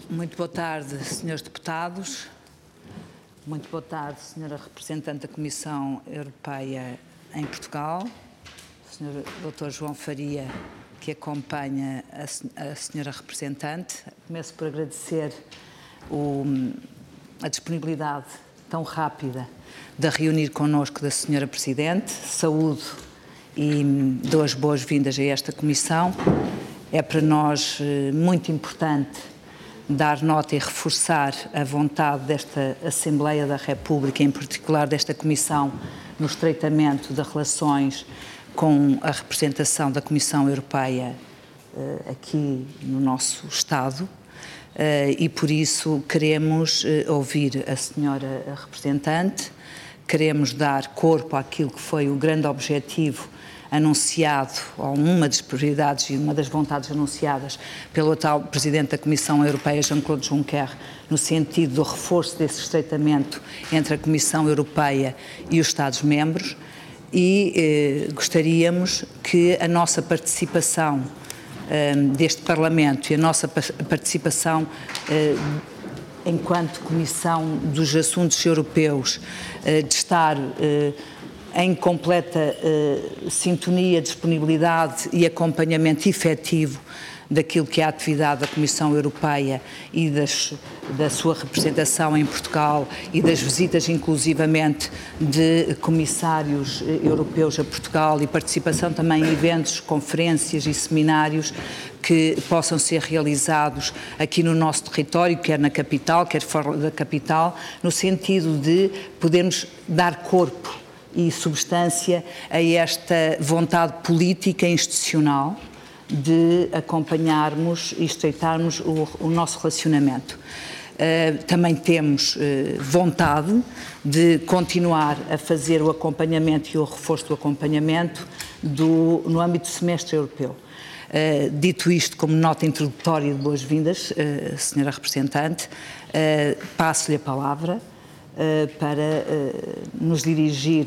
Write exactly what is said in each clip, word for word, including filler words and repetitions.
Muito boa tarde, senhores deputados. Muito boa tarde, senhora representante da Comissão Europeia em Portugal, senhor doutor João Faria, que acompanha a, a senhora representante. Começo por agradecer o, a disponibilidade tão rápida de reunir connosco da senhora Presidente. Saúdo e dou as boas-vindas a esta Comissão. É para nós muito importante dar nota e reforçar a vontade desta Assembleia da República, em particular desta Comissão, no estreitamento de relações com a representação da Comissão Europeia uh, aqui no nosso Estado, uh, e por isso queremos uh, ouvir a senhora representante, queremos dar corpo àquilo que foi o grande objetivo anunciado, ou uma das prioridades e uma das vontades anunciadas pelo atual Presidente da Comissão Europeia, Jean-Claude Juncker, no sentido do reforço desse estreitamento entre a Comissão Europeia e os Estados-membros, e eh, gostaríamos que a nossa participação eh, deste Parlamento e a nossa participação eh, enquanto Comissão dos Assuntos Europeus, eh, de estar eh, em completa uh, sintonia, disponibilidade e acompanhamento efetivo daquilo que é a atividade da Comissão Europeia e das, da sua representação em Portugal e das visitas inclusivamente de comissários europeus a Portugal e participação também em eventos, conferências e seminários que possam ser realizados aqui no nosso território, quer na capital, quer fora da capital, no sentido de podermos dar corpo e substância a esta vontade política e institucional de acompanharmos e estreitarmos o, o nosso relacionamento. Uh, também temos uh, vontade de continuar a fazer o acompanhamento e o reforço do acompanhamento do, no âmbito do semestre europeu. Uh, dito isto como nota introdutória de boas-vindas, uh, senhora representante, uh, passo-lhe a palavra Uh, para uh, nos dirigir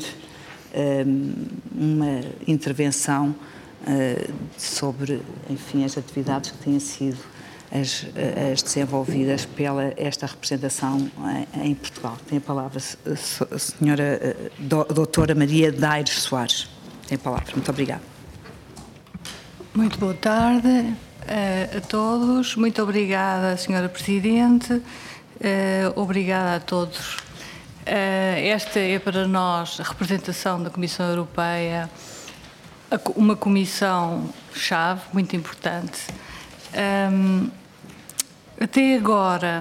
uh, uma intervenção uh, sobre, enfim, as atividades que têm sido as, as desenvolvidas pela esta representação em, em Portugal. Tem a palavra a senhora uh, doutora Maria Daires Soares. Tem a palavra. Muito obrigada. Muito boa tarde uh, a todos. Muito obrigada, senhora Presidente. Uh, obrigada a todos. Esta é para nós a representação da Comissão Europeia, uma comissão-chave muito importante. Até agora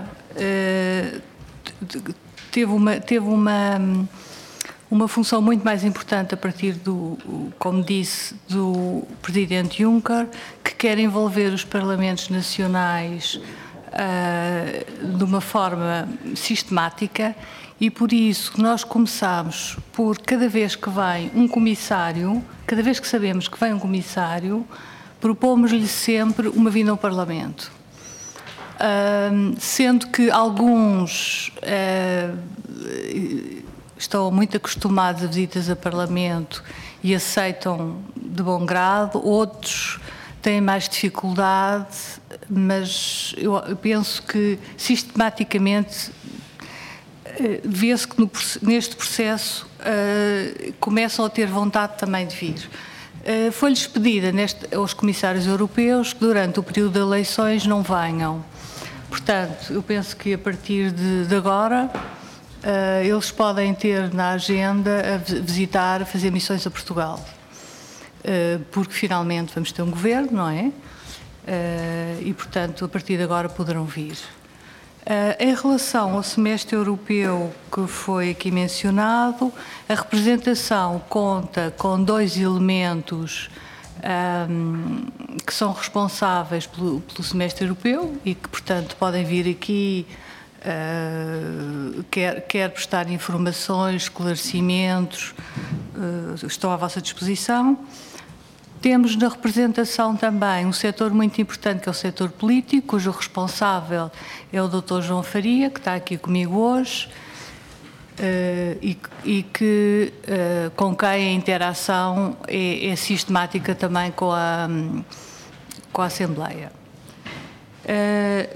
teve uma, teve uma, uma função muito mais importante a partir do, como disse, do Presidente Juncker, que quer envolver os Parlamentos Nacionais de uma forma sistemática. E por isso nós começamos por, cada vez que vem um comissário, cada vez que sabemos que vem um comissário, propomos-lhe sempre uma vinda ao Parlamento. Uh, sendo que alguns uh, estão muito acostumados a visitas a Parlamento e aceitam de bom grado, outros têm mais dificuldade, mas eu penso que sistematicamente vê-se que no, neste processo uh, começam a ter vontade também de vir. Uh, Foi-lhes pedida neste, aos comissários europeus que durante o período de eleições não venham. Portanto, eu penso que a partir de, de agora uh, eles podem ter na agenda a visitar, a fazer missões a Portugal. Uh, porque finalmente vamos ter um governo, não é? Uh, e, portanto, a partir de agora poderão vir. Uh, em relação ao semestre europeu que foi aqui mencionado, a representação conta com dois elementos um, que são responsáveis pelo, pelo semestre europeu e que, portanto, podem vir aqui, uh, quer, quer prestar informações, esclarecimentos, uh, estão à vossa disposição. Temos na representação também um setor muito importante, que é o setor político, cujo responsável é o doutor João Faria, que está aqui comigo hoje, uh, e, e que, uh, com quem a interação é, é sistemática também com a, com a Assembleia. Uh,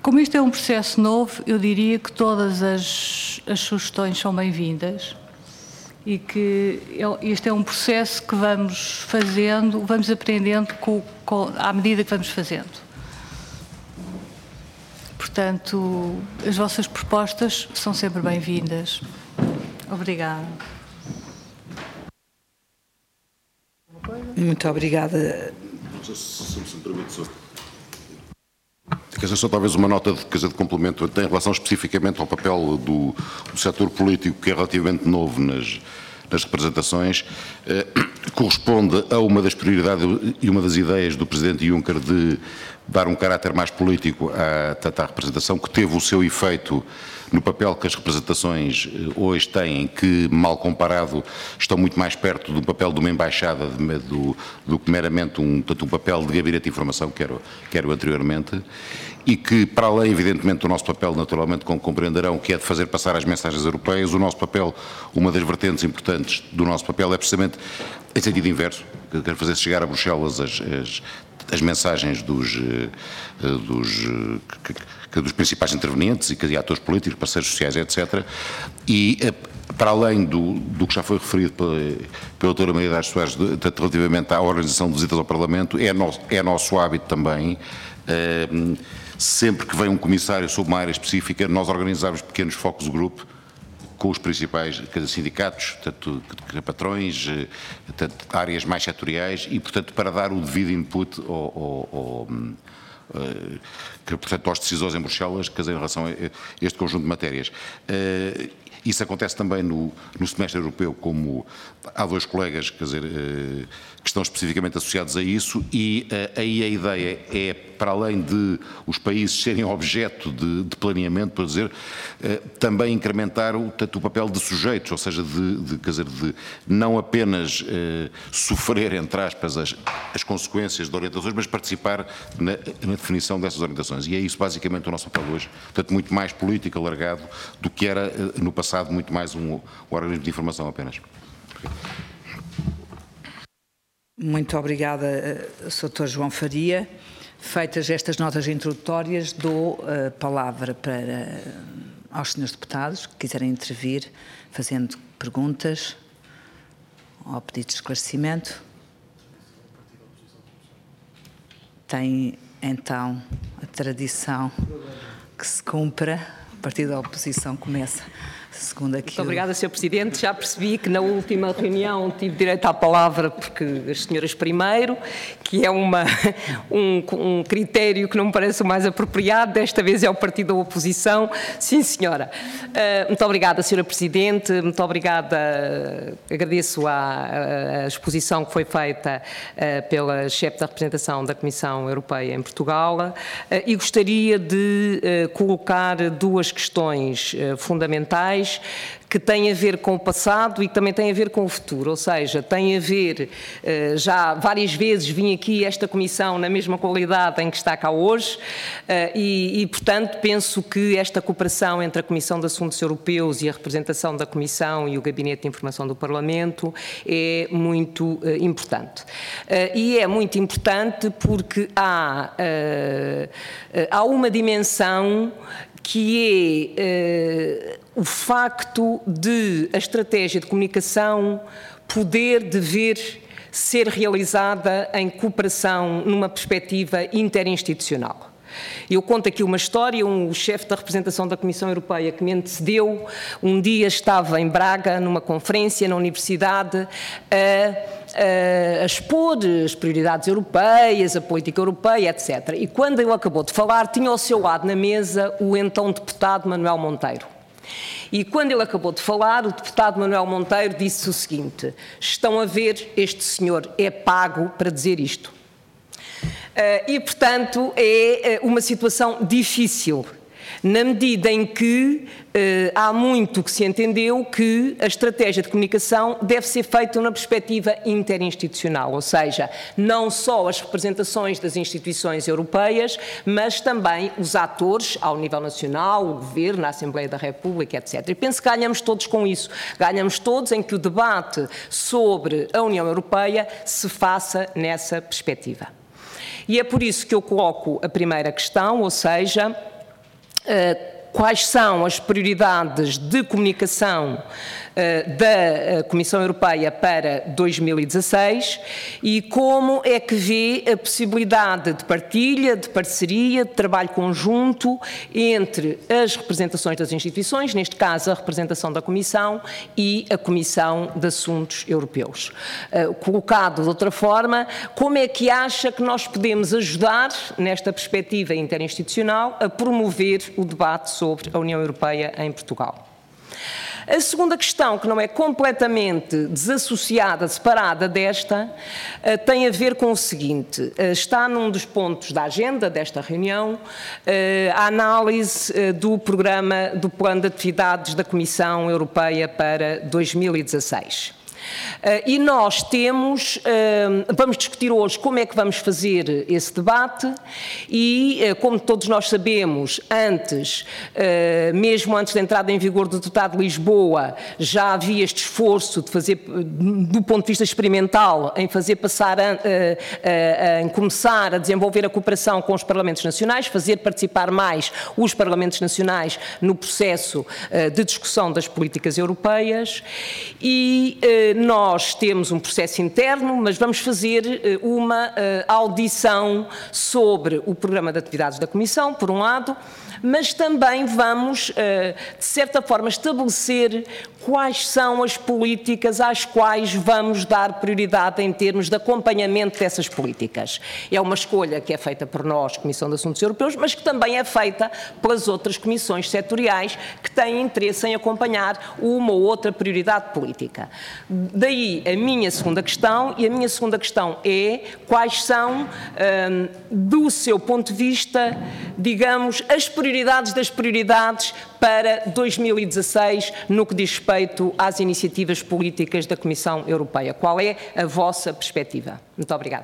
Como isto é um processo novo, eu diria que todas as, as sugestões são bem-vindas e que este é um processo que vamos fazendo, vamos aprendendo com, com, à medida que vamos fazendo. Portanto, as vossas propostas são sempre bem-vindas. Obrigada. Muito obrigada. Se me permite, só. Quer dizer, só talvez uma nota de, quer dizer, de complemento em relação especificamente ao papel do, do setor político, que é relativamente novo nas, nas representações, eh, corresponde a uma das prioridades e uma das ideias do Presidente Juncker de dar um caráter mais político à, à representação, que teve o seu efeito no papel que as representações hoje têm, que, mal comparado, estão muito mais perto do papel de uma embaixada de, do, do que meramente um, tanto um papel de gabinete de informação, que era, que era anteriormente, e que, para além, evidentemente, do nosso papel, naturalmente, como compreenderão, que é de fazer passar as mensagens europeias, o nosso papel, uma das vertentes importantes do nosso papel é precisamente em sentido inverso, que quer fazer chegar a Bruxelas as, as, as mensagens dos, dos, dos principais intervenientes e atores políticos, parceiros sociais, etcétera. E, para além do, do que já foi referido pela, pela doutora Maria das Soares, relativamente à organização de visitas ao Parlamento, é nosso, é nosso hábito também, eh, sempre que vem um comissário sobre uma área específica, nós organizamos pequenos focus group com os principais sindicatos, tanto patrões, tanto áreas mais setoriais e, portanto, para dar o devido input ao, ao, ao, que, portanto, aos decisores em Bruxelas, quer dizer, em relação a este conjunto de matérias. Isso acontece também no, no semestre europeu, como há dois colegas, quer dizer, que estão especificamente associados a isso, e aí a ideia é, para além de os países serem objeto de, de planeamento, para dizer, também incrementar o, tanto o papel de sujeitos, ou seja, de, de, quer dizer, de não apenas eh, sofrer, entre aspas, as, as consequências de orientações, mas participar na, na definição dessas orientações. E é isso basicamente o nosso papel hoje, portanto, muito mais político, alargado, do que era no passado, muito mais um, um organismo de informação apenas. Muito obrigada, doutor João Faria. Feitas estas notas introdutórias, dou a palavra para, aos senhores deputados que quiserem intervir, fazendo perguntas ou pedido de esclarecimento. Tem, então, a tradição que se cumpra, a partir da oposição começa. Segundo aquilo. Muito obrigada, senhor Presidente. Já percebi que na última reunião tive direito à palavra porque as senhoras primeiro, que é uma, um, um critério que não me parece o mais apropriado. Desta vez é o partido da oposição. Sim, senhora. Uh, muito obrigada, senhora Presidente. Muito obrigada. Agradeço a, a exposição que foi feita uh, pela chefe da representação da Comissão Europeia em Portugal uh, e gostaria de uh, colocar duas questões uh, fundamentais que têm a ver com o passado e que também têm a ver com o futuro, ou seja, tem a ver, já várias vezes vim aqui a esta comissão na mesma qualidade em que está cá hoje e, e, portanto, penso que esta cooperação entre a Comissão de Assuntos Europeus e a representação da Comissão e o Gabinete de Informação do Parlamento é muito importante. E é muito importante porque há, há uma dimensão que é uh, o facto de a estratégia de comunicação poder, dever ser realizada em cooperação numa perspectiva interinstitucional. Eu conto aqui uma história, um chefe da representação da Comissão Europeia que me antecedeu, um dia estava em Braga, numa conferência na universidade, a, a expor as prioridades europeias, a política europeia, etcétera. E quando ele acabou de falar, tinha ao seu lado na mesa o então deputado Manuel Monteiro. E quando ele acabou de falar, o deputado Manuel Monteiro disse o seguinte: estão a ver, este senhor é pago para dizer isto. Uh, e, portanto, é uma situação difícil, na medida em que uh, há muito que se entendeu que a estratégia de comunicação deve ser feita numa perspectiva interinstitucional, ou seja, não só as representações das instituições europeias, mas também os atores ao nível nacional, o Governo, a Assembleia da República, etcétera. E penso que ganhamos todos com isso. Ganhamos todos em que o debate sobre a União Europeia se faça nessa perspectiva. E é por isso que eu coloco a primeira questão, ou seja, quais são as prioridades de comunicação da Comissão Europeia para dois mil e dezasseis e como é que vê a possibilidade de partilha, de parceria, de trabalho conjunto entre as representações das instituições, neste caso a representação da Comissão e a Comissão de Assuntos Europeus. Colocado de outra forma, como é que acha que nós podemos ajudar, nesta perspectiva interinstitucional, a promover o debate sobre a União Europeia em Portugal? A segunda questão, que não é completamente desassociada, separada desta, tem a ver com o seguinte: está num dos pontos da agenda desta reunião a análise do programa, do plano de atividades da Comissão Europeia para dois mil e dezasseis. Uh, e nós temos, uh, vamos discutir hoje como é que vamos fazer esse debate e, uh, como todos nós sabemos, antes, uh, mesmo antes da entrada em vigor do Tratado de Lisboa, já havia este esforço de fazer, do ponto de vista experimental, em fazer passar, a, a, a, em começar a desenvolver a cooperação com os Parlamentos Nacionais, fazer participar mais os Parlamentos Nacionais no processo uh, de discussão das políticas europeias e uh, nós temos um processo interno, mas vamos fazer uh, uma uh, audição sobre o programa de atividades da Comissão, por um lado, mas também vamos, uh, de certa forma, estabelecer quais são as políticas às quais vamos dar prioridade em termos de acompanhamento dessas políticas. É uma escolha que é feita por nós, Comissão de Assuntos Europeus, mas que também é feita pelas outras comissões setoriais que têm interesse em acompanhar uma ou outra prioridade política. Daí a minha segunda questão, e a minha segunda questão é quais são, hum, do seu ponto de vista, digamos, as prioridades das prioridades para dois mil e dezasseis no que diz respeito às iniciativas políticas da Comissão Europeia. Qual é a vossa perspectiva? Muito obrigada.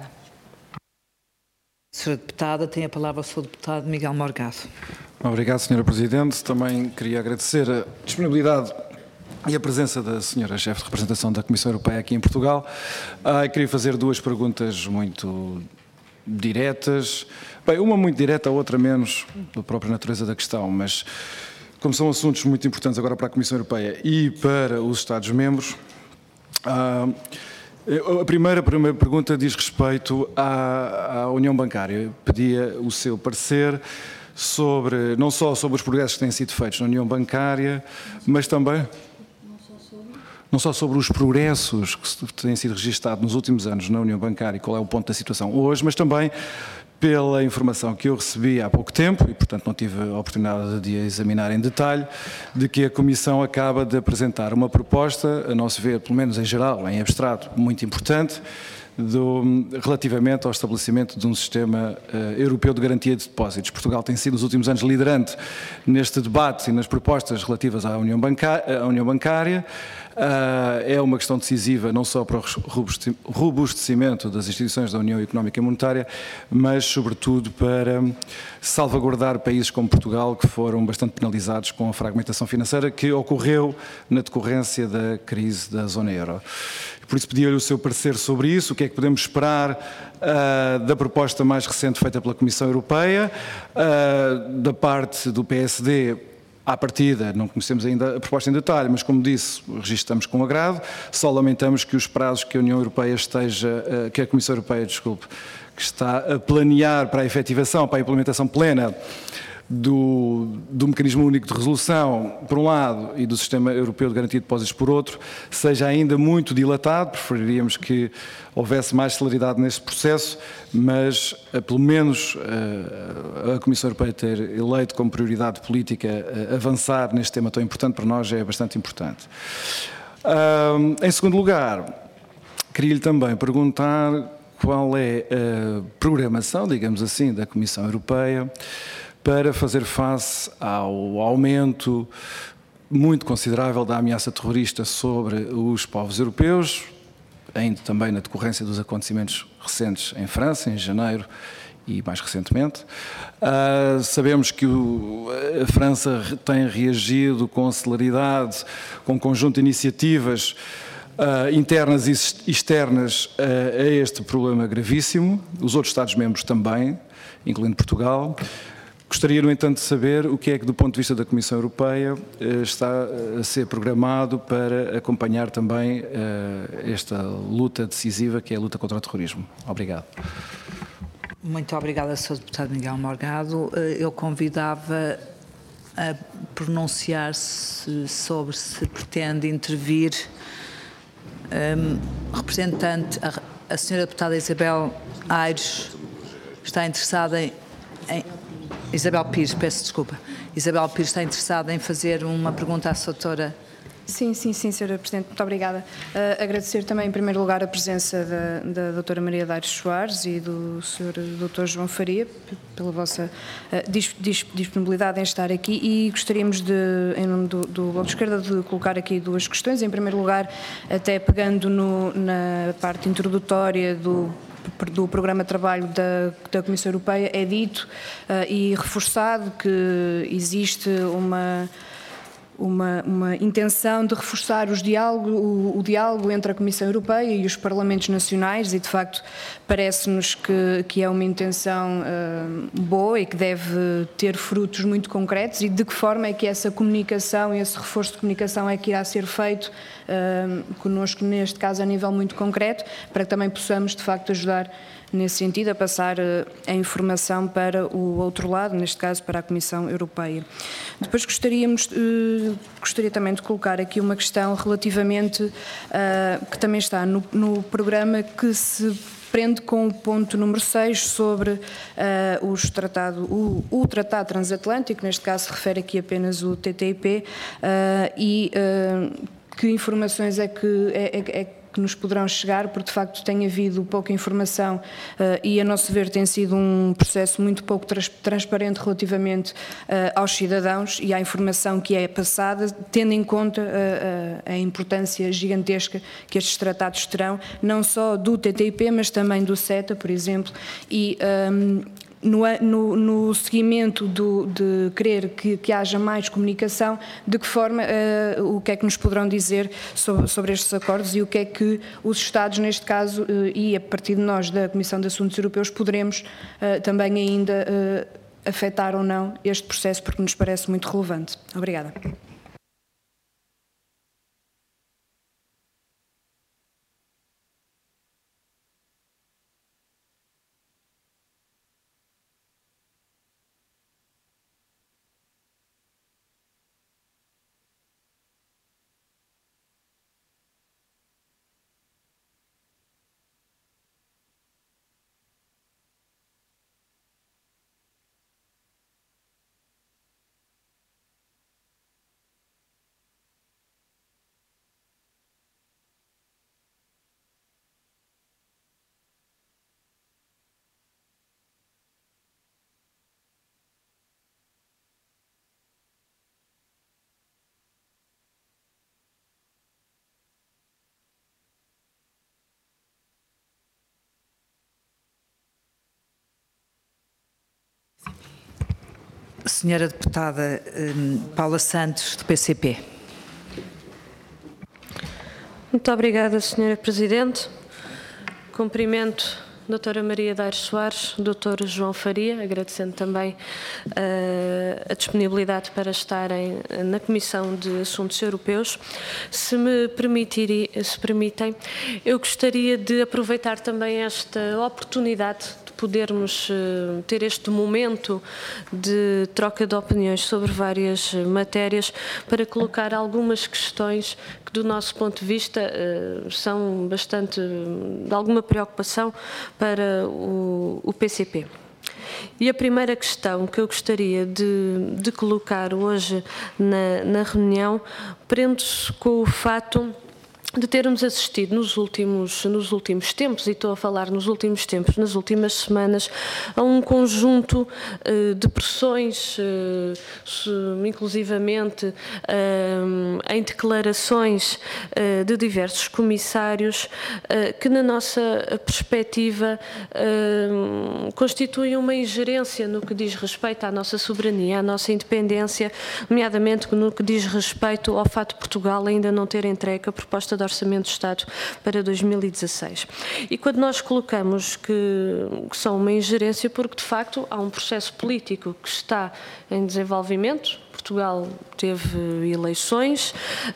senhora Deputada, tem a palavra o senhor Deputado Miguel Morgado. Obrigado, senhora Presidente. Também queria agradecer a disponibilidade e a presença da senhora Chefe de Representação da Comissão Europeia aqui em Portugal. Ah, queria fazer duas perguntas muito diretas. Bem, uma muito direta, a outra menos, da própria natureza da questão, mas como são assuntos muito importantes agora para a Comissão Europeia e para os Estados-membros, ah, a primeira, a primeira pergunta diz respeito à, à União Bancária. Eu pedia o seu parecer sobre, não só sobre os progressos que têm sido feitos na União Bancária, mas também não só sobre os progressos que têm sido registados nos últimos anos na União Bancária e qual é o ponto da situação hoje, mas também pela informação que eu recebi há pouco tempo, e portanto não tive a oportunidade de a examinar em detalhe, de que a Comissão acaba de apresentar uma proposta, a nosso ver, pelo menos em geral, em abstrato, muito importante, do, relativamente ao estabelecimento de um sistema uh, europeu de garantia de depósitos. Portugal tem sido nos últimos anos liderante neste debate e nas propostas relativas à União Bancária. À União Bancária. Uh, é uma questão decisiva não só para o robustecimento das instituições da União Económica e Monetária, mas sobretudo para salvaguardar países como Portugal, que foram bastante penalizados com a fragmentação financeira que ocorreu na decorrência da crise da zona euro. Por isso pedi-lhe o seu parecer sobre isso, o que é que podemos esperar uh, da proposta mais recente feita pela Comissão Europeia, uh, da parte do P S D. À partida, não conhecemos ainda a proposta em detalhe, mas como disse, registramos com agrado, só lamentamos que os prazos que a União Europeia esteja, uh, que a Comissão Europeia, desculpe, que está a planear para a efetivação, para a implementação plena Do, do mecanismo único de resolução, por um lado, e do sistema europeu de garantia de depósitos, por outro, seja ainda muito dilatado. Preferiríamos que houvesse mais celeridade nesse processo, mas pelo menos a Comissão Europeia ter eleito como prioridade política avançar neste tema tão importante para nós é bastante importante. Em segundo lugar, queria-lhe também perguntar qual é a programação, digamos assim, da Comissão Europeia para fazer face ao aumento muito considerável da ameaça terrorista sobre os povos europeus, ainda também na decorrência dos acontecimentos recentes em França, em janeiro e mais recentemente. Uh, sabemos que o, a França tem reagido com celeridade, com um conjunto de iniciativas Uh, internas e externas uh, a este problema gravíssimo, os outros Estados-membros também, incluindo Portugal. Gostaria, no entanto, de saber o que é que, do ponto de vista da Comissão Europeia, está a ser programado para acompanhar também esta luta decisiva que é a luta contra o terrorismo. Obrigado. Muito obrigada, senhor Deputado Miguel Morgado. Eu convidava a pronunciar-se sobre se pretende intervir um, representante, a, a senhora Deputada Isabel Aires está interessada em, em Isabel Pires, peço desculpa. Isabel Pires está interessada em fazer uma pergunta à doutora. Sim, sim, sim, senhora Presidente, muito obrigada. Uh, agradecer também, em primeiro lugar, a presença da, da doutora Maria de Aires Soares e do senhor doutor João Faria, pela vossa uh, dis, dis, disponibilidade em estar aqui, e gostaríamos de, em nome do, do Bloco de Esquerda, de colocar aqui duas questões. Em primeiro lugar, até pegando no, na parte introdutória do do programa de trabalho da, da Comissão Europeia, é dito uh, e reforçado que existe uma... Uma, uma intenção de reforçar os diálogo, o, o diálogo entre a Comissão Europeia e os Parlamentos Nacionais, e de facto parece-nos que, que é uma intenção uh, boa e que deve ter frutos muito concretos. E de que forma é que essa comunicação, esse reforço de comunicação é que irá ser feito uh, connosco, neste caso a nível muito concreto, para que também possamos de facto ajudar nesse sentido, a passar a informação para o outro lado, neste caso para a Comissão Europeia. Depois gostaríamos, gostaria também de colocar aqui uma questão relativamente, que também está no, no programa, que se prende com o ponto número seis sobre uh, os tratado, o, o Tratado Transatlântico, neste caso se refere aqui apenas o T T I P, uh, e uh, que informações é que é, é, é que nos poderão chegar, porque de facto tem havido pouca informação uh, e, a nosso ver, tem sido um processo muito pouco trans transparente relativamente uh, aos cidadãos e à informação que é passada, tendo em conta uh, a importância gigantesca que estes tratados terão, não só do T T I P, mas também do CETA, por exemplo, e um, No, no, no seguimento do, de querer que, que haja mais comunicação, de que forma, uh, o que é que nos poderão dizer sobre, sobre estes acordos e o que é que os Estados, neste caso, uh, e a partir de nós, da Comissão de Assuntos Europeus, poderemos uh, também ainda uh, afetar ou não este processo, porque nos parece muito relevante. Obrigada. Senhora Deputada Paula Santos, do P C P. Muito obrigada, Senhora Presidente. Cumprimento a doutora Maria de Aires Soares, doutor João Faria, agradecendo também uh, a disponibilidade para estarem na Comissão de Assuntos Europeus. Se me permitirem, se permitem, eu gostaria de aproveitar também esta oportunidade podermos uh, ter este momento de troca de opiniões sobre várias matérias para colocar algumas questões que, do nosso ponto de vista, uh, são bastante de alguma preocupação para o, o P C P. E a primeira questão que eu gostaria de, de colocar hoje na, na reunião prende-se com o fato de termos assistido nos últimos, nos últimos tempos, e estou a falar nos últimos tempos, nas últimas semanas, a um conjunto uh, de pressões, uh, inclusivamente uh, em declarações uh, de diversos comissários, uh, que na nossa perspectiva uh, constituem uma ingerência no que diz respeito à nossa soberania, à nossa independência, nomeadamente no que diz respeito ao fato de Portugal ainda não ter entregue a proposta de Orçamento de Estado para dois mil e dezasseis. E quando nós colocamos que, que são uma ingerência, porque de facto há um processo político que está em desenvolvimento. Portugal teve eleições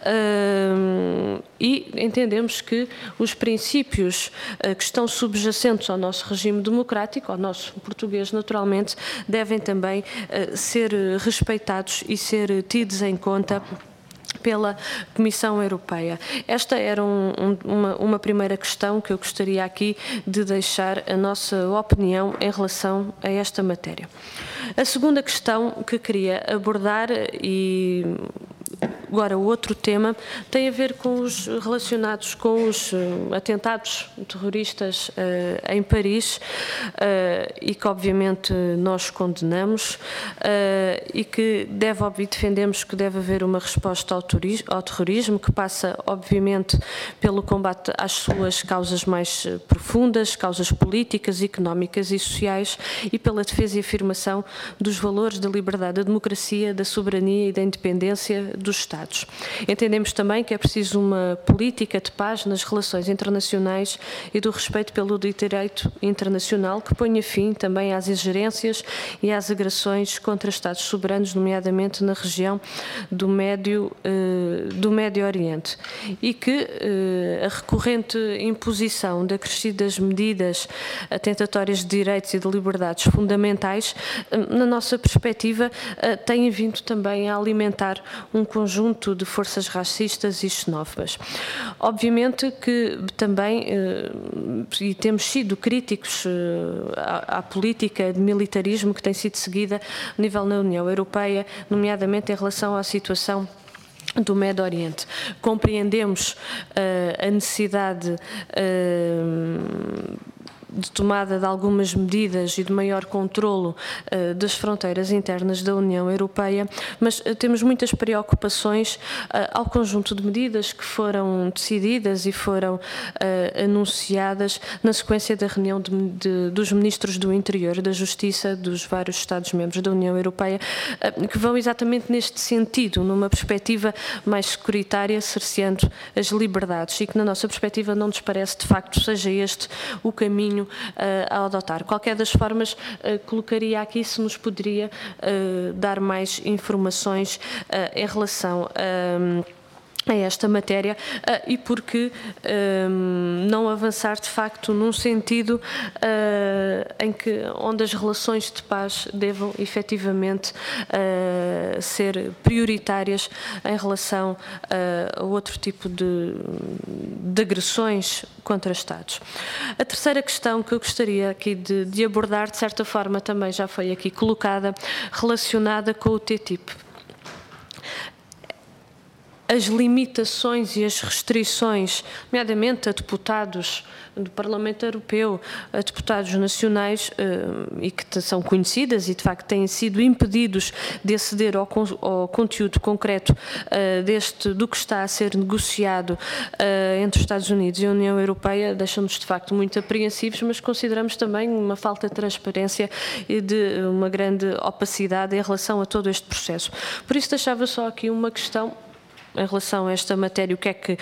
uh, e entendemos que os princípios uh, que estão subjacentes ao nosso regime democrático, ao nosso português naturalmente, devem também uh, ser respeitados e ser tidos em conta pela Comissão Europeia. Esta era um, um, uma, uma primeira questão que eu gostaria aqui de deixar a nossa opinião em relação a esta matéria. A segunda questão que queria abordar, e agora o outro tema, tem a ver com os relacionados com os atentados terroristas uh, em Paris uh, e que obviamente nós condenamos uh, e que deve, e defendemos que deve haver uma resposta ao, turismo, ao terrorismo que passa obviamente pelo combate às suas causas mais profundas, causas políticas, económicas e sociais, e pela defesa e afirmação dos valores da liberdade, da democracia, da soberania e da independência dos Estados. Entendemos também que é preciso uma política de paz nas relações internacionais e do respeito pelo direito internacional que ponha fim também às ingerências e às agressões contra Estados soberanos, nomeadamente na região do Médio, eh, do Médio Oriente, e que eh, a recorrente imposição de acrescidas medidas atentatórias de direitos e de liberdades fundamentais, eh, na nossa perspectiva, eh, têm vindo também a alimentar um conjunto de forças racistas e xenófobas. Obviamente que também, e temos sido críticos à, à política de militarismo que tem sido seguida a nível na União Europeia, nomeadamente em relação à situação do Médio Oriente. Compreendemos uh, a necessidade uh, de tomada de algumas medidas e de maior controlo uh, das fronteiras internas da União Europeia, mas uh, temos muitas preocupações uh, ao conjunto de medidas que foram decididas e foram uh, anunciadas na sequência da reunião de, de, dos ministros do Interior e da Justiça dos vários Estados-membros da União Europeia, uh, que vão exatamente neste sentido, numa perspectiva mais securitária, cerceando as liberdades, e que na nossa perspectiva não nos parece de facto seja este o caminho a adotar. Qualquer das formas, colocaria aqui se nos poderia dar mais informações em relação a a esta matéria uh, e porque um, não avançar de facto num sentido uh, em que onde as relações de paz devam efetivamente uh, ser prioritárias em relação uh, a outro tipo de, de agressões contra Estados. A terceira questão que eu gostaria aqui de, de abordar, de certa forma também já foi aqui colocada, relacionada com o T T I P. As limitações e as restrições, nomeadamente a deputados do Parlamento Europeu, a deputados nacionais, e que são conhecidas e de facto têm sido impedidos de aceder ao, ao conteúdo concreto deste, do que está a ser negociado entre os Estados Unidos e a União Europeia, deixam-nos de facto muito apreensivos, mas consideramos também uma falta de transparência e de uma grande opacidade em relação a todo este processo. Por isso deixava só aqui uma questão em relação a esta matéria, o que é que, uh,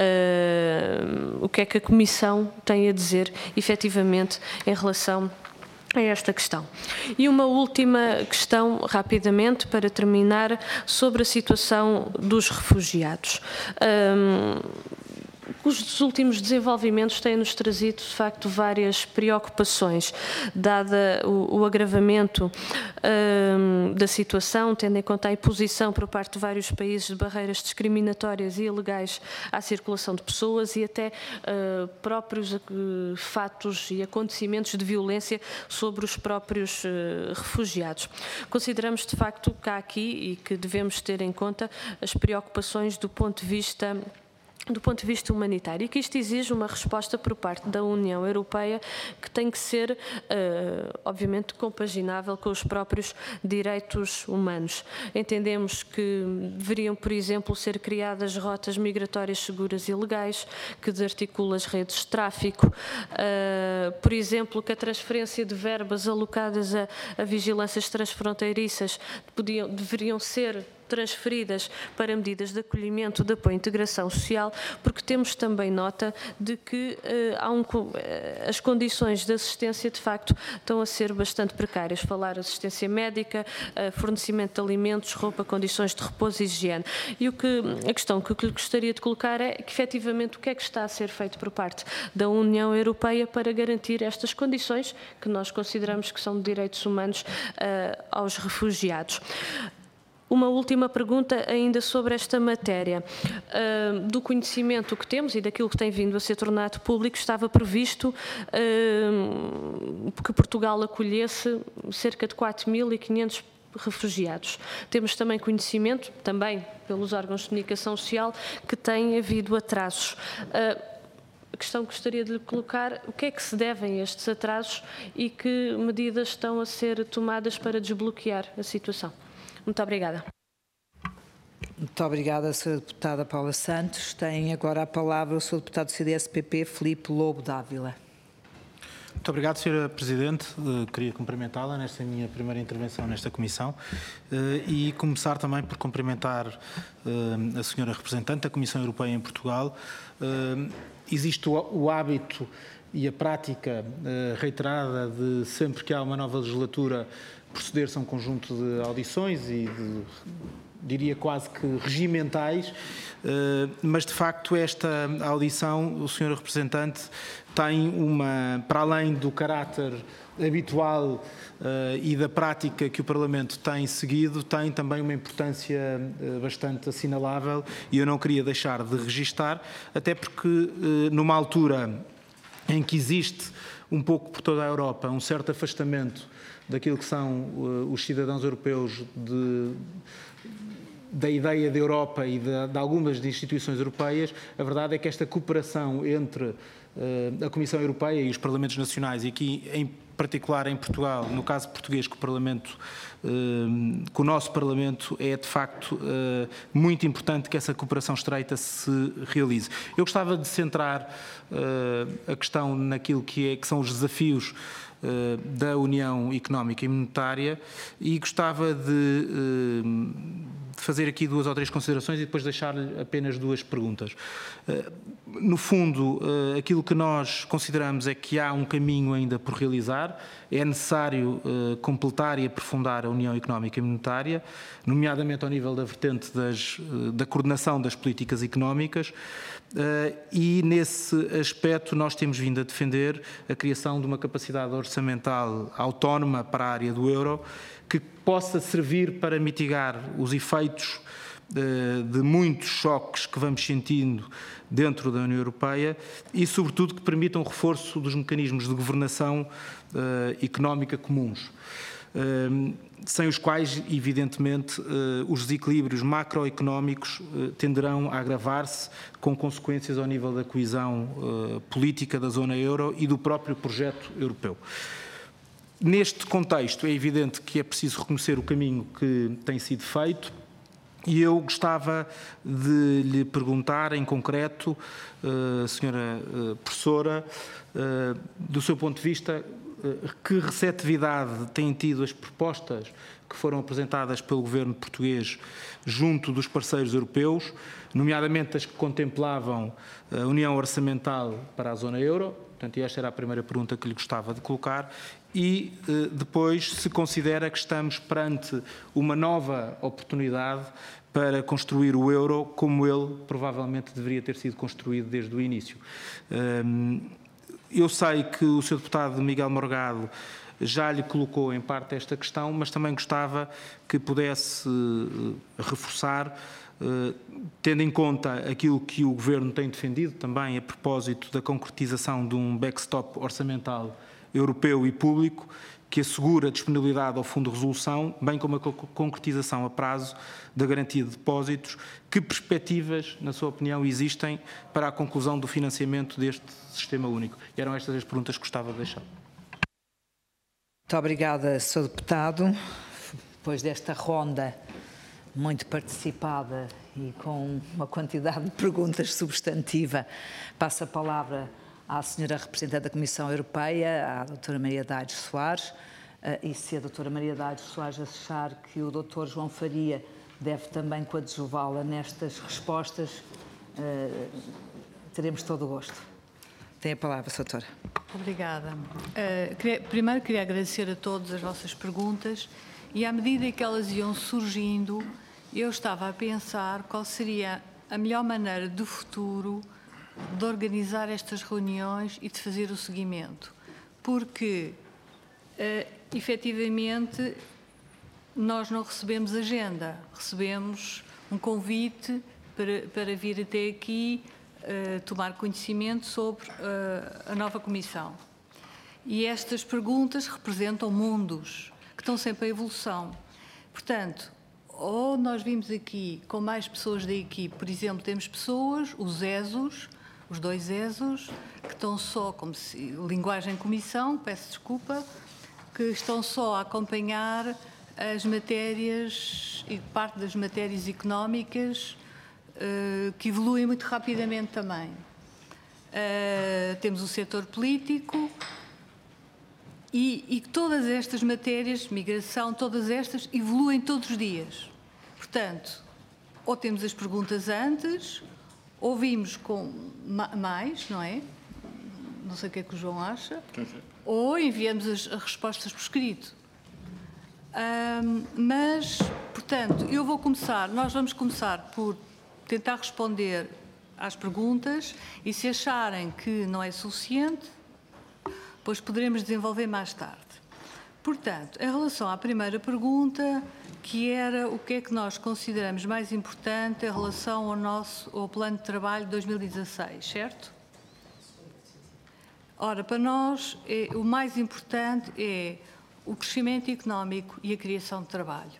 o que é que a Comissão tem a dizer, efetivamente, em relação a esta questão. E uma última questão, rapidamente, para terminar, sobre a situação dos refugiados. Um, Os últimos desenvolvimentos têm-nos trazido, de facto, várias preocupações, dada o, o agravamento um, da situação, tendo em conta a imposição por parte de vários países de barreiras discriminatórias e ilegais à circulação de pessoas e até uh, próprios uh, fatos e acontecimentos de violência sobre os próprios uh, refugiados. Consideramos, de facto, que há aqui e que devemos ter em conta as preocupações do ponto de vista do ponto de vista humanitário, e que isto exige uma resposta por parte da União Europeia que tem que ser, uh, obviamente, compaginável com os próprios direitos humanos. Entendemos que deveriam, por exemplo, ser criadas rotas migratórias seguras e legais, que desarticulam as redes de tráfico, uh, por exemplo, que a transferência de verbas alocadas a, a vigilâncias transfronteiriças podiam, deveriam ser transferidas para medidas de acolhimento, de apoio à integração social, porque temos também nota de que uh, há um, uh, as condições de assistência, de facto, estão a ser bastante precárias. Falar assistência médica, uh, fornecimento de alimentos, roupa, condições de repouso e higiene. E o que, a questão que eu gostaria de colocar é que, efetivamente, o que é que está a ser feito por parte da União Europeia para garantir estas condições que nós consideramos que são de direitos humanos uh, aos refugiados. Uma última pergunta ainda sobre esta matéria. Uh, do conhecimento que temos e daquilo que tem vindo a ser tornado público, estava previsto uh, que Portugal acolhesse cerca de quatro mil e quinhentos refugiados. Temos também conhecimento, também pelos órgãos de comunicação social, que tem havido atrasos. Uh, A questão que gostaria de lhe colocar, o que é que se devem a estes atrasos e que medidas estão a ser tomadas para desbloquear a situação? Muito obrigada. Muito obrigada, senhora Deputada Paula Santos. Tem agora a palavra o senhor Deputado do C D S P P, Filipe Lobo Dávila. Muito obrigado, senhora Presidente. Uh, queria cumprimentá-la nesta minha primeira intervenção nesta Comissão uh, e começar também por cumprimentar uh, a senhora Representante da Comissão Europeia em Portugal. Uh, existe o, o hábito e a prática uh, reiterada de sempre que há uma nova legislatura proceder-se a um conjunto de audições e de, diria quase que regimentais, mas de facto esta audição, o senhor Representante, tem uma, para além do caráter habitual e da prática que o Parlamento tem seguido, tem também uma importância bastante assinalável e eu não queria deixar de registar, até porque numa altura em que existe um pouco por toda a Europa um certo afastamento daquilo que são uh, os cidadãos europeus de, da ideia da Europa e de, de algumas instituições europeias, a verdade é que esta cooperação entre uh, a Comissão Europeia e os Parlamentos Nacionais, e aqui em particular em Portugal, no caso português, que o Parlamento, uh, que o nosso Parlamento é de facto uh, muito importante que essa cooperação estreita se realize. Eu gostava de centrar uh, a questão naquilo que, é, que são os desafios da União Económica e Monetária e gostava de, de fazer aqui duas ou três considerações e depois deixar-lhe apenas duas perguntas. No fundo, aquilo que nós consideramos é que há um caminho ainda por realizar, é necessário completar e aprofundar a União Económica e Monetária, nomeadamente ao nível da vertente das, da coordenação das políticas económicas, e nesse aspecto nós temos vindo a defender a criação de uma capacidade orçamental autónoma para a área do euro que possa servir para mitigar os efeitos de muitos choques que vamos sentindo dentro da União Europeia e, sobretudo, que permitam o reforço dos mecanismos de governação económica comuns, sem os quais, evidentemente, os desequilíbrios macroeconómicos tenderão a agravar-se com consequências ao nível da coesão política da zona euro e do próprio projeto europeu. Neste contexto, é evidente que é preciso reconhecer o caminho que tem sido feito e eu gostava de lhe perguntar, em concreto, senhora professora, do seu ponto de vista, que receptividade têm tido as propostas que foram apresentadas pelo governo português junto dos parceiros europeus, nomeadamente as que contemplavam a União Orçamental para a zona euro? Portanto, esta era a primeira pergunta que lhe gostava de colocar. E depois, se considera que estamos perante uma nova oportunidade para construir o euro como ele provavelmente deveria ter sido construído desde o início. Eu sei que o senhor deputado Miguel Morgado já lhe colocou em parte esta questão, mas também gostava que pudesse reforçar, tendo em conta aquilo que o Governo tem defendido também a propósito da concretização de um backstop orçamental europeu e público que assegura a disponibilidade ao Fundo de Resolução, bem como a concretização a prazo da garantia de depósitos. Que perspectivas, na sua opinião, existem para a conclusão do financiamento deste sistema único? E eram estas as perguntas que gostava de deixar. Muito obrigada, senhor Deputado. Depois desta ronda muito participada e com uma quantidade de perguntas substantiva, passo a palavra à senhora representante da Comissão Europeia, à doutora Maria de Aires Soares, e se a doutora Maria de Aires Soares achar que o doutor João Faria deve também coadjuvá-la nestas respostas, uh, teremos todo o gosto. Tem a palavra, doutora. Obrigada. Uh, queria, primeiro queria agradecer a todos as vossas perguntas e à medida que elas iam surgindo, eu estava a pensar qual seria a melhor maneira do futuro de organizar estas reuniões e de fazer o seguimento. Porque, uh, efetivamente, nós não recebemos agenda, recebemos um convite para, para vir até aqui uh, tomar conhecimento sobre uh, a nova Comissão. E estas perguntas representam mundos que estão sempre em evolução. Portanto, ou nós vimos aqui com mais pessoas da equipe, por exemplo, temos pessoas, os E S Os, os dois E S Os, que estão só, como se, linguagem comissão, peço desculpa, que estão só a acompanhar as matérias e parte das matérias económicas uh, que evoluem muito rapidamente também. Uh, temos o setor político e, e todas estas matérias, migração, todas estas, evoluem todos os dias. Portanto, ou temos as perguntas antes, ouvimos com ma mais, não é? Não sei o que é que o João acha, sim, sim. Ou enviamos as, as respostas por escrito. Um, mas, portanto, eu vou começar, nós vamos começar por tentar responder às perguntas e se acharem que não é suficiente, depois poderemos desenvolver mais tarde. Portanto, em relação à primeira pergunta, que era o que é que nós consideramos mais importante em relação ao nosso ao plano de trabalho de dois mil e dezasseis, certo? Ora, para nós, é, o mais importante é o crescimento económico e a criação de trabalho.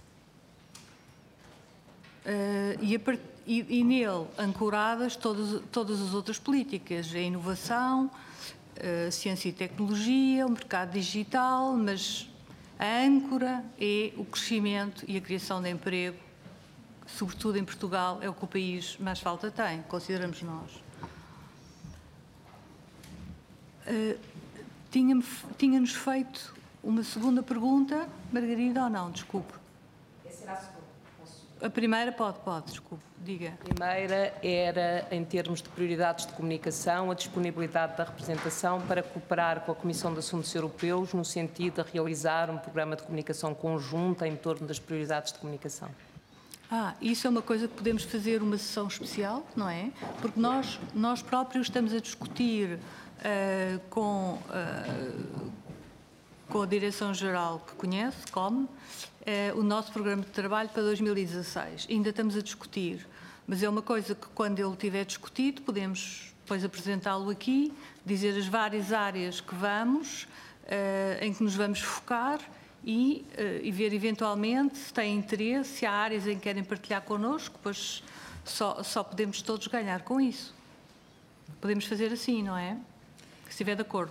Uh, e, a part... e, e nele ancoradas todas, todas as outras políticas, a inovação, a ciência e tecnologia, o mercado digital, mas a âncora é o crescimento e a criação de emprego, sobretudo em Portugal, é o que o país mais falta tem, consideramos nós. Uh, Tinha-nos feito uma segunda pergunta, Margarida, ou não? Desculpe. Essa era a segunda. A primeira pode, pode, desculpe, diga. A primeira era, em termos de prioridades de comunicação, a disponibilidade da representação para cooperar com a Comissão de Assuntos Europeus no sentido de realizar um programa de comunicação conjunta em torno das prioridades de comunicação. Ah, isso é uma coisa que podemos fazer uma sessão especial, não é? Porque nós, nós próprios estamos a discutir uh, com... Uh, com a Direção-Geral que conhece, como, é, o nosso programa de trabalho para dois mil e dezasseis. Ainda estamos a discutir, mas é uma coisa que quando ele tiver discutido, podemos depois apresentá-lo aqui, dizer as várias áreas que vamos, é, em que nos vamos focar e, é, e ver eventualmente se têm interesse, se há áreas em que querem partilhar connosco, pois só, só podemos todos ganhar com isso. Podemos fazer assim, não é? Se estiver de acordo.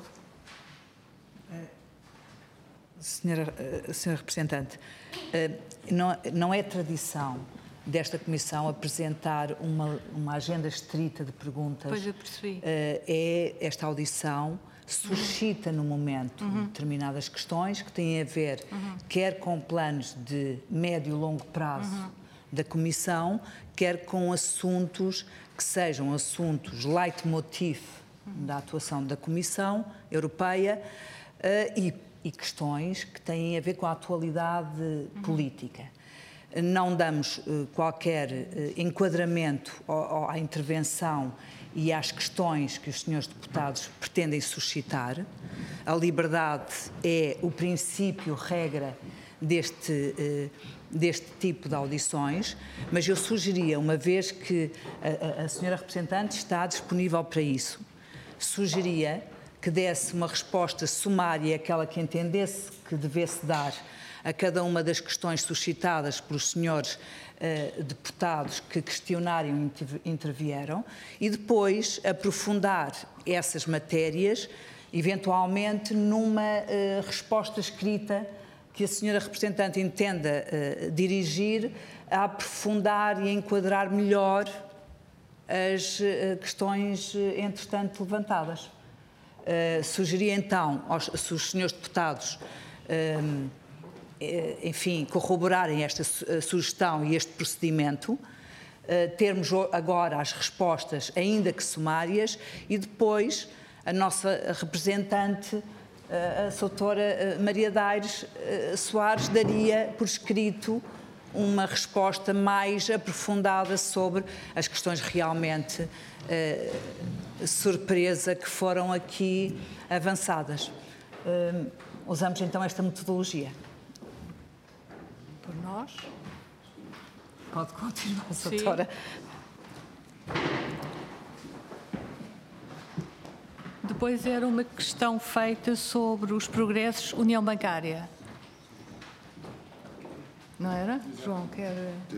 Senhora, senhora Representante, não, não é tradição desta Comissão apresentar uma, uma agenda estrita de perguntas. Pois eu percebi. É, esta audição suscita no momento uhum. determinadas questões que têm a ver uhum. quer com planos de médio e longo prazo uhum. da Comissão, quer com assuntos que sejam assuntos leitmotiv uhum. da atuação da Comissão Europeia uh, e e questões que têm a ver com a atualidade uhum. política. Não damos uh, qualquer uh, enquadramento ao, à intervenção e às questões que os senhores deputados pretendem suscitar. A liberdade é o princípio, regra deste, uh, deste tipo de audições, mas eu sugeria, uma vez que a, a, a senhora representante está disponível para isso, sugeria que desse uma resposta sumária, aquela que entendesse que devesse dar a cada uma das questões suscitadas pelos senhores uh, deputados que questionário intervieram e depois aprofundar essas matérias, eventualmente numa uh, resposta escrita que a senhora representante entenda uh, dirigir a aprofundar e a enquadrar melhor as uh, questões, uh, entretanto, levantadas. Uh, sugeria então, aos, se os senhores deputados uh, enfim, corroborarem esta sugestão e este procedimento, termos agora as respostas, ainda que sumárias, e depois a nossa representante, a doutora Maria de Aires Soares, daria por escrito uma resposta mais aprofundada sobre as questões realmente surpresa que foram aqui avançadas. Usamos então esta metodologia. Por nós? Pode continuar, doutora. Depois era uma questão feita sobre os progressos União Bancária. Não era? João, quer...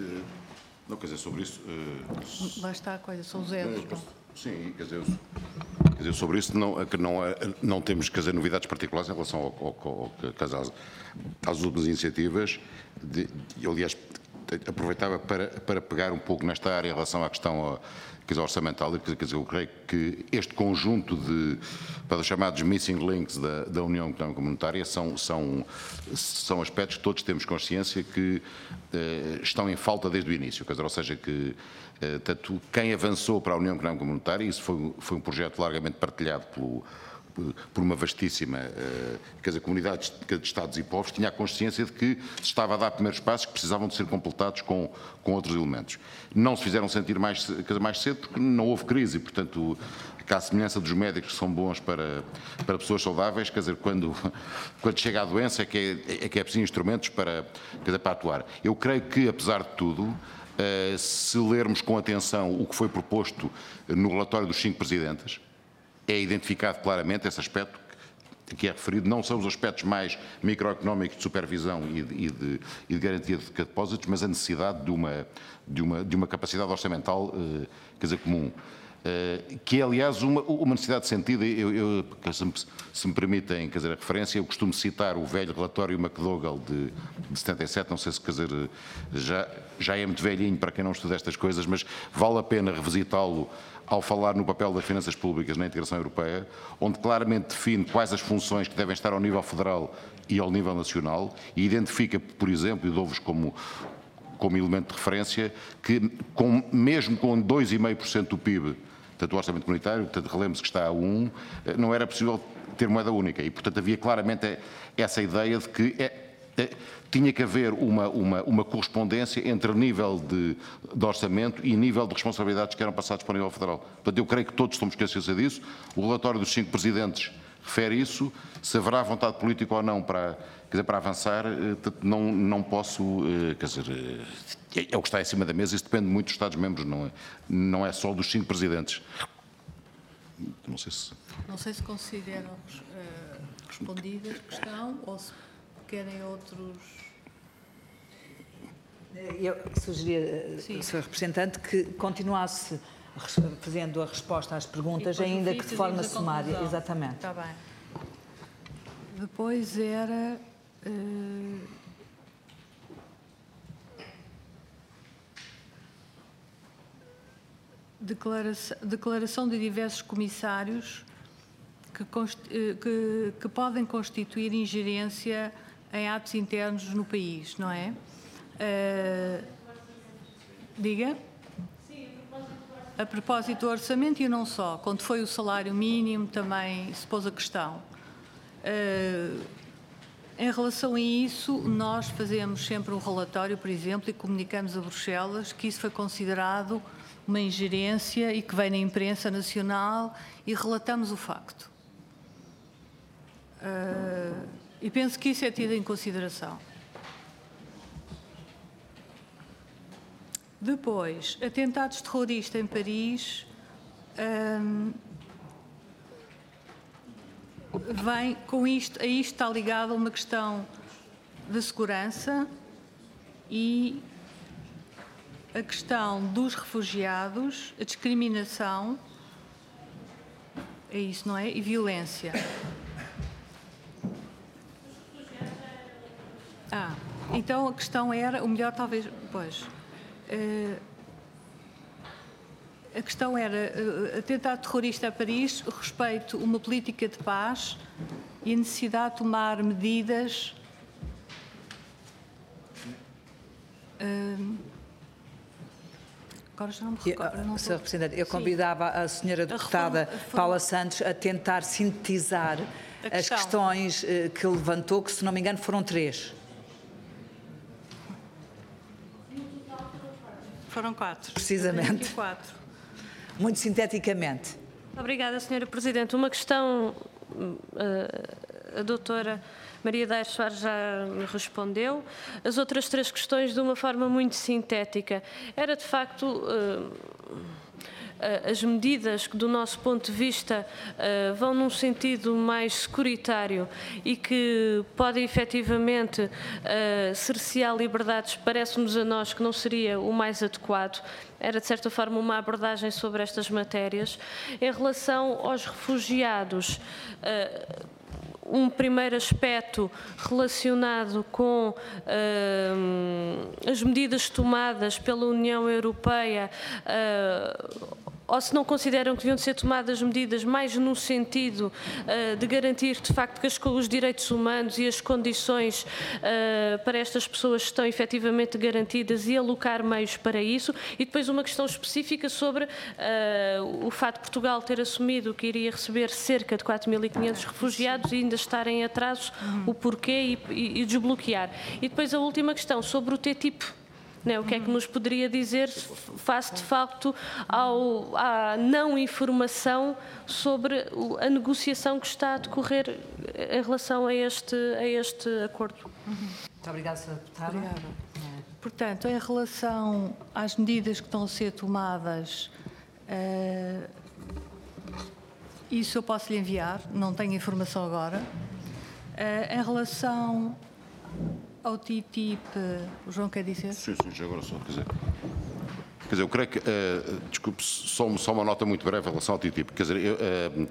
Não, quer dizer, sobre isso... Uh, Lá está a coisa, são os erros. Não, sim, quer dizer, quer dizer, sobre isso não, que não, não temos, quer dizer, novidades particulares em relação ao, ao, ao, às, às últimas iniciativas. De, de, aliás, aproveitava para, para pegar um pouco nesta área em relação à questão quer dizer, orçamental. Quer dizer, eu creio que este conjunto de, para os chamados missing links da, da União Económica Monetária são, são, são aspectos que todos temos consciência que eh, estão em falta desde o início. Quer dizer, ou seja, que eh, tanto quem avançou para a União Económica Monetária, isso foi, foi um projeto largamente partilhado pelo por uma vastíssima quer dizer, comunidade de Estados e povos, tinha a consciência de que se estava a dar primeiros passos que precisavam de ser completados com, com outros elementos. Não se fizeram sentir mais, quer dizer, mais cedo porque não houve crise, portanto, à semelhança dos médicos que são bons para, para pessoas saudáveis, quer dizer, quando, quando chega a doença é que é, é, que é preciso instrumentos para, quer dizer, para atuar. Eu creio que, apesar de tudo, se lermos com atenção o que foi proposto no relatório dos cinco presidentes, é identificado claramente esse aspecto que é referido, não são os aspectos mais microeconómicos de supervisão e de, e de, e de garantia de depósitos, mas a necessidade de uma, de uma, de uma capacidade orçamental, eh, quer dizer, comum. Uh, que é, aliás, uma, uma necessidade de sentido. Eu, eu, se, me, se me permitem, quer dizer, a referência, eu costumo citar o velho relatório McDougall de, de setenta e sete, não sei se, quer dizer, já, já é muito velhinho para quem não estuda estas coisas, mas vale a pena revisitá-lo ao falar no papel das finanças públicas na integração europeia, onde claramente define quais as funções que devem estar ao nível federal e ao nível nacional, e identifica, por exemplo, e dou-vos como como elemento de referência, que com, mesmo com dois vírgula cinco por cento do P I B, portanto o orçamento comunitário, portanto relembro-se que está a um, não era possível ter moeda única e, portanto, havia claramente essa ideia de que é, é, tinha que haver uma, uma, uma correspondência entre nível de, de orçamento e nível de responsabilidades que eram passados para o nível federal. Portanto, eu creio que todos estamos conscientes disso. O relatório dos cinco presidentes refere isso. Se haverá vontade política ou não para, quer dizer, para avançar, não, não posso, quer dizer, é o que está em cima da mesa, isso depende muito dos Estados-membros, não é, não é só dos cinco presidentes. Não sei se... Não sei se consideram uh, respondida a questão ou se querem outros... Eu sugeria, senhor Representante, que continuasse fazendo a resposta às perguntas, ainda que de forma sumária. Exatamente. Está bem. Depois era... Uh, declaração, declaração de diversos comissários que, que, que podem constituir ingerência em atos internos no país, não é? Uh, diga? A propósito do orçamento e não só, quando foi o salário mínimo também se pôs a questão. Uh, em relação a isso, nós fazemos sempre um relatório, por exemplo, e comunicamos a Bruxelas que isso foi considerado uma ingerência e que vem na imprensa nacional e relatamos o facto. Uh, e penso que isso é tido em consideração. Depois, atentados terroristas em Paris, um, vem com isto, a isto está ligado a uma questão da segurança e a questão dos refugiados, a discriminação, é isso, não é? E violência. Ah, então a questão era, o melhor talvez, pois... Uh, a questão era uh, atentado terrorista a Paris, respeito a uma política de paz e a necessidade de tomar medidas Uh, agora já não me recordo. Não senhora Representante, eu convidava Sim. a senhora deputada a reforma, a reforma. Paula Santos a tentar sintetizar a as questões uh, que levantou, que se não me engano foram três. Foram quatro. Precisamente. Quatro. Muito sinteticamente. Obrigada, senhora Presidente. Uma questão, a doutora Maria Daires Soares já me respondeu. As outras três questões, de uma forma muito sintética. Era, de facto, as medidas que, do nosso ponto de vista, vão num sentido mais securitário e que podem, efetivamente, cercear liberdades, parece-nos a nós que não seria o mais adequado. Era, de certa forma, uma abordagem sobre estas matérias. Em relação aos refugiados, um primeiro aspecto relacionado com uh, as medidas tomadas pela União Europeia, uh, ou se não consideram que deviam ser tomadas medidas mais no sentido uh, de garantir, de facto, que as, os direitos humanos e as condições uh, para estas pessoas estão efetivamente garantidas e alocar meios para isso. E depois uma questão específica sobre uh, o fato de Portugal ter assumido que iria receber cerca de quatro mil e quinhentos refugiados e ainda estar em atraso, uhum. o porquê e, e, e desbloquear. E depois a última questão sobre o T T I P. Não, o que é que nos poderia dizer face, de facto, ao, à não informação sobre a negociação que está a decorrer em relação a este, a este acordo? Muito obrigada, senhora Deputada. Obrigada. Portanto, em relação às medidas que estão a ser tomadas, uh, isso eu posso lhe enviar, não tenho informação agora. Uh, em relação ao T T I P, o João quer dizer? Sim, sim, já agora só, quer dizer, quer dizer eu creio que, uh, desculpe, só, só uma nota muito breve em relação ao T T I P, quer dizer, eu, uh,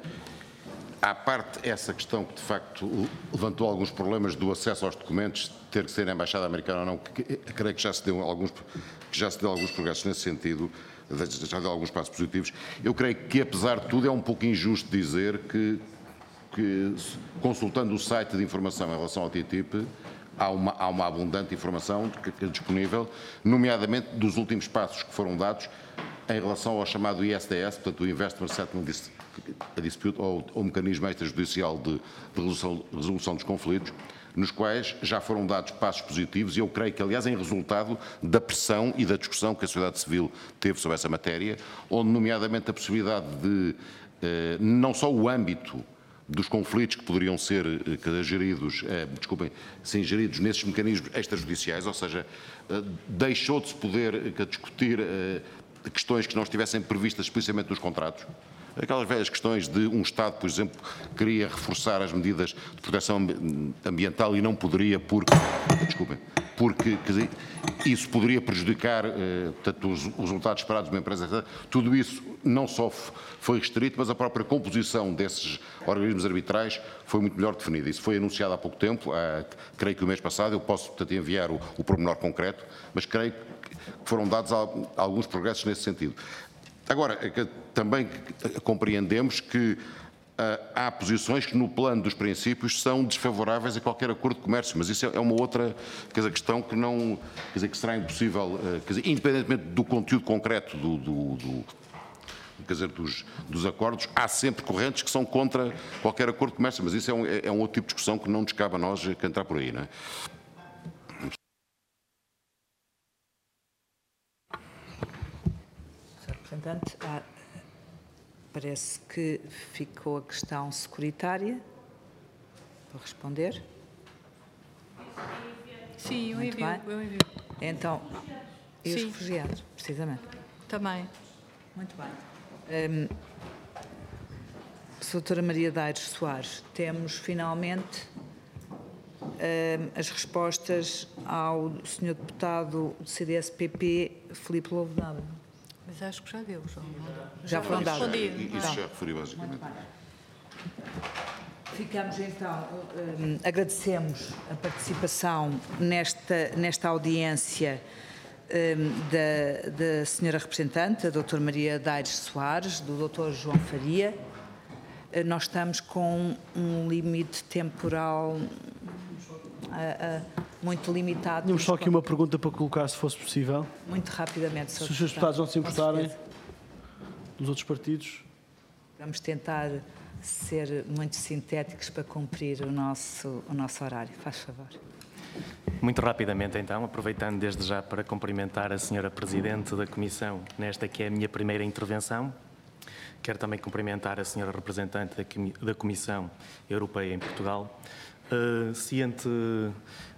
à parte essa questão que de facto levantou alguns problemas do acesso aos documentos, ter que ser na Embaixada Americana ou não, que, que, creio que já se deu alguns, que já se deu alguns progressos nesse sentido, já deu alguns passos positivos. Eu creio que, apesar de tudo, é um pouco injusto dizer que, que consultando o site de informação em relação ao T T I P, Há uma, há uma abundante informação que, que é disponível, nomeadamente dos últimos passos que foram dados em relação ao chamado I S D S, portanto, o Investment Settlement Dispute, ou o mecanismo extrajudicial de, de resolução, resolução dos conflitos, nos quais já foram dados passos positivos e eu creio que, aliás, em resultado da pressão e da discussão que a sociedade civil teve sobre essa matéria, onde, nomeadamente, a possibilidade de, eh, não só o âmbito dos conflitos que poderiam ser eh, geridos, eh, desculpem, ser geridos nesses mecanismos extrajudiciais, ou seja, eh, deixou de se poder eh, discutir eh, questões que não estivessem previstas explicitamente nos contratos. Aquelas velhas questões de um Estado, por exemplo, queria reforçar as medidas de proteção ambiental e não poderia porque, desculpem, porque quer dizer, isso poderia prejudicar eh, portanto, os, os resultados esperados de uma empresa, etcétera. Tudo isso não só foi restrito, mas a própria composição desses organismos arbitrais foi muito melhor definida. Isso foi anunciado há pouco tempo, há, creio que o mês passado, eu posso, portanto, enviar o, o pormenor concreto, mas creio que foram dados alguns progressos nesse sentido. Agora, também compreendemos que há posições que no plano dos princípios são desfavoráveis a qualquer acordo de comércio, mas isso é uma outra quer dizer, questão que não, quer dizer, que será impossível, quer dizer, independentemente do conteúdo concreto do, do, do, quer dizer, dos, dos acordos, há sempre correntes que são contra qualquer acordo de comércio, mas isso é um, é um outro tipo de discussão que não nos cabe a nós que entrar por aí, não é? senhor Representante, há, parece que ficou a questão securitária. Vou responder. Sim, eu envio, eu envio. Então, e os Sim. refugiados, precisamente. Também. Muito bem. Um, doutora Maria Daires Soares, temos finalmente um, as respostas ao senhor deputado do C D S P P, Filipe Louvedade. Mas acho que já deu, João. Já foram dados. Isso já referi basicamente. Ficamos então, um, agradecemos a participação nesta, nesta audiência um, da, da senhora representante, a doutora Maria Daires Soares, do doutor João Faria. Uh, nós estamos com um limite temporal, uh, uh, muito limitado. Tínhamos só aqui uma pergunta para colocar, se fosse possível. Muito rapidamente, senhor Se os seus deputados não se importarem, dos outros partidos. Vamos tentar ser muito sintéticos para cumprir o nosso, o nosso horário. Faz favor. Muito rapidamente, então, aproveitando desde já para cumprimentar a senhora Presidente da Comissão, nesta que é a minha primeira intervenção. Quero também cumprimentar a senhora Representante da Comissão Europeia em Portugal, uh, ciente uh,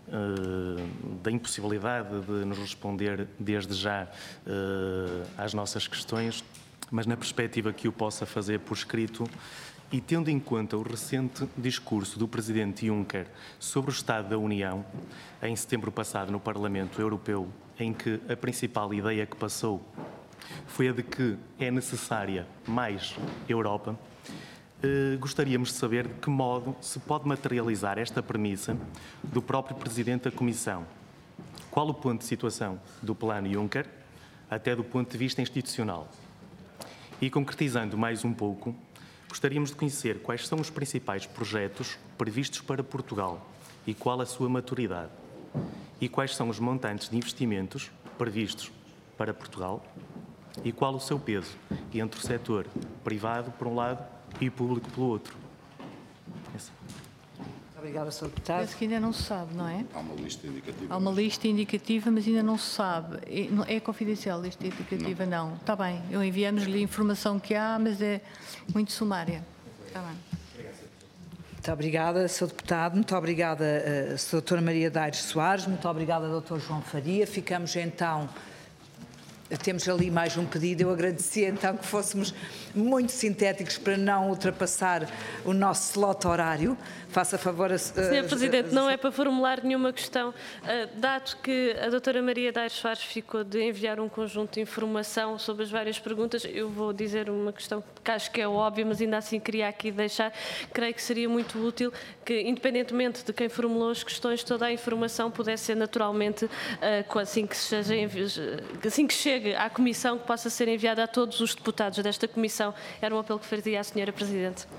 da impossibilidade de nos responder desde já uh, às nossas questões, mas na perspectiva que o possa fazer por escrito, e tendo em conta o recente discurso do Presidente Juncker sobre o Estado da União, em setembro passado no Parlamento Europeu, em que a principal ideia que passou foi a de que é necessária mais Europa, eh, gostaríamos de saber de que modo se pode materializar esta premissa do próprio Presidente da Comissão. Qual o ponto de situação do Plano Juncker, até do ponto de vista institucional? E concretizando mais um pouco, gostaríamos de conhecer quais são os principais projetos previstos para Portugal e qual a sua maturidade. E quais são os montantes de investimentos previstos para Portugal e qual o seu peso entre o setor privado, por um lado, e público, pelo outro. Esse. Obrigada, senhor Deputado. Parece que ainda não se sabe, não é? Há uma lista indicativa. Há uma lista indicativa, mas ainda não se sabe. É, é confidencial a lista indicativa? Não. Está bem. Eu enviamos-lhe a informação que há, mas é muito sumária. Está bem. Muito obrigada, senhor Deputado. Muito obrigada, uh, doutora Maria de Aires Soares. Muito obrigada, doutor João Faria. Ficamos, então... Temos ali mais um pedido. Eu agradecia então que fôssemos muito sintéticos para não ultrapassar o nosso slot horário. Faça favor a... senhor Presidente, não é para formular nenhuma questão. Dado que a doutora Maria de Aires Soares ficou de enviar um conjunto de informação sobre as várias perguntas, eu vou dizer uma questão que acho que é óbvia, mas ainda assim queria aqui deixar. Creio que seria muito útil que, independentemente de quem formulou as questões, toda a informação pudesse ser naturalmente, assim que, seja, assim que chegue à Comissão, que possa ser enviada a todos os deputados desta Comissão. Era um apelo que fazia à senhora Presidente.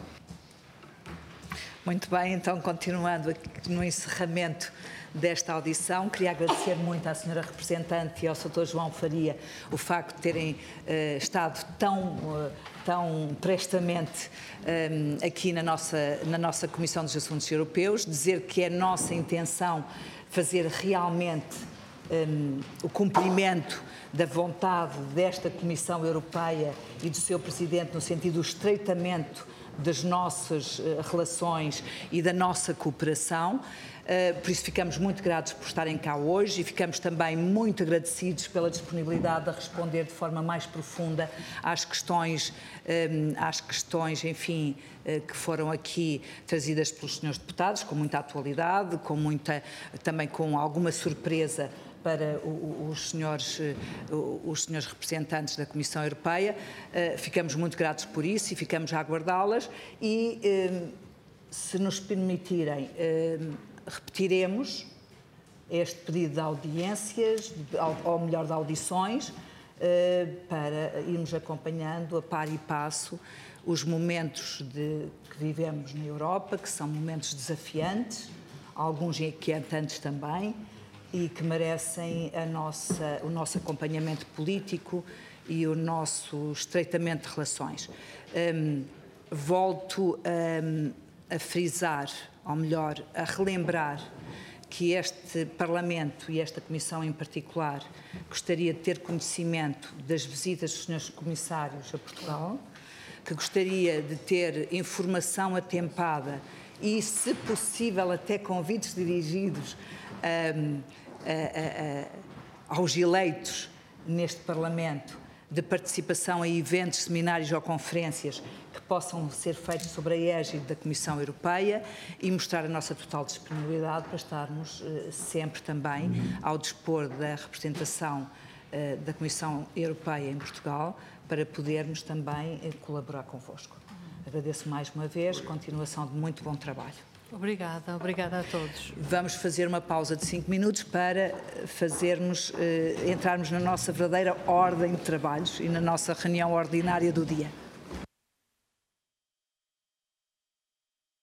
Muito bem, então, continuando aqui no encerramento desta audição, queria agradecer muito à senhora Representante e ao doutor João Faria o facto de terem uh, estado tão, uh, tão prestamente um, aqui na nossa, na nossa Comissão dos Assuntos Europeus, dizer que é nossa intenção fazer realmente um, o cumprimento da vontade desta Comissão Europeia e do seu Presidente no sentido do estreitamento das nossas uh, relações e da nossa cooperação. Uh, por isso ficamos muito gratos por estarem cá hoje e ficamos também muito agradecidos pela disponibilidade a responder de forma mais profunda às questões, um, às questões, enfim, uh, que foram aqui trazidas pelos senhores deputados, com muita atualidade, com muita, também com alguma surpresa para os senhores, os senhores representantes da Comissão Europeia. Ficamos muito gratos por isso e ficamos a aguardá-las e, se nos permitirem, repetiremos este pedido de audiências, ou melhor, de audições, para irmos acompanhando a par e passo os momentos de, que vivemos na Europa, que são momentos desafiantes, alguns inquietantes também, e que merecem a nossa, o nosso acompanhamento político e o nosso estreitamento de relações. Um, volto um, a frisar, ou melhor, a relembrar que este Parlamento e esta Comissão em particular gostaria de ter conhecimento das visitas dos senhores Comissários a Portugal, que gostaria de ter informação atempada e, se possível, até convites dirigidos Um, a, a, a, aos eleitos neste Parlamento de participação em eventos, seminários ou conferências que possam ser feitos sob a égide da Comissão Europeia e mostrar a nossa total disponibilidade para estarmos uh, sempre também ao dispor da representação uh, da Comissão Europeia em Portugal para podermos também uh, colaborar convosco. Agradeço mais uma vez, continuação de muito bom trabalho. Obrigada, obrigada a todos. Vamos fazer uma pausa de cinco minutos para fazermos, eh, entrarmos na nossa verdadeira ordem de trabalhos e na nossa reunião ordinária do dia.